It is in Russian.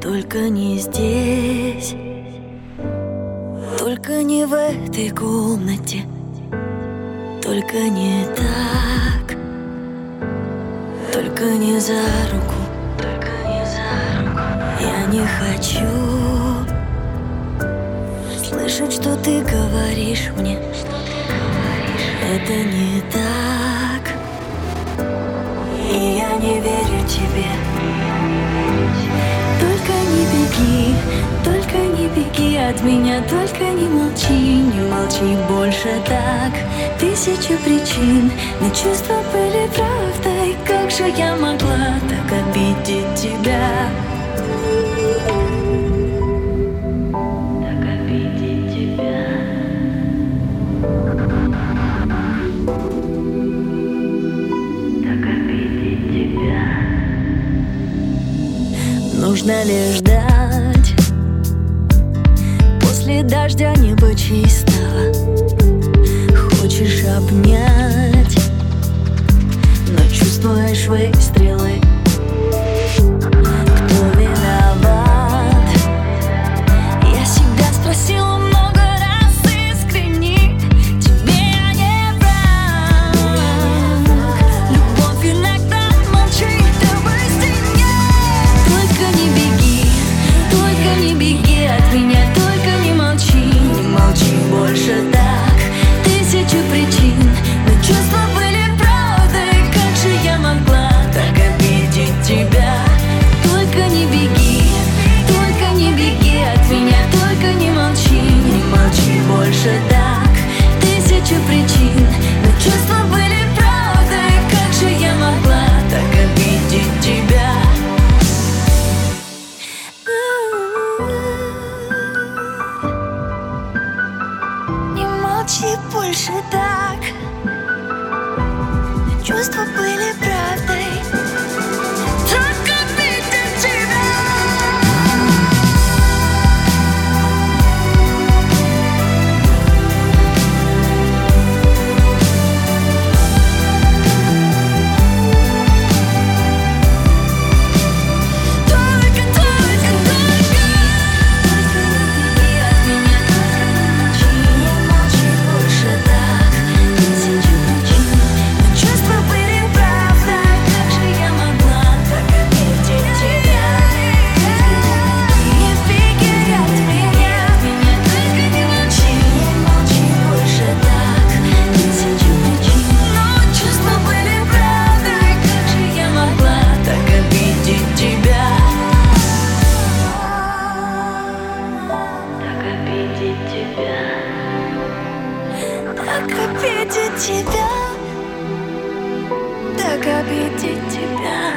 только не здесь, только не в этой комнате, только не так, только не за руку, только не за руку. Я не хочу слышать, что ты говоришь мне. Это не так, и я не верю тебе. Только не беги от меня, только не молчи больше так. Тысячи причин, но чувства были правдой. Как же я могла так обидеть тебя? Так обидеть тебя. Так обидеть тебя. Нужно лишь ждать после дождя неба чистого. Хочешь обнять, но чувствуешь выстрелы. Кто виноват? Я себя спросила много раз искренне. Тебе я не враг. Любовь иногда молчит об истине. Только не беги от меня, только не молчи больше так. Тысячу причин, но чувства были правдой. Как же я могла так обидеть тебя? Только не беги от меня, только не молчи больше так. Тысячу причин, но чувства были правдой. Как же я могла так обидеть тебя? Не молчи больше так. Чувства были правдой. Так обидеть тебя. Так обидеть тебя, так обидеть тебя.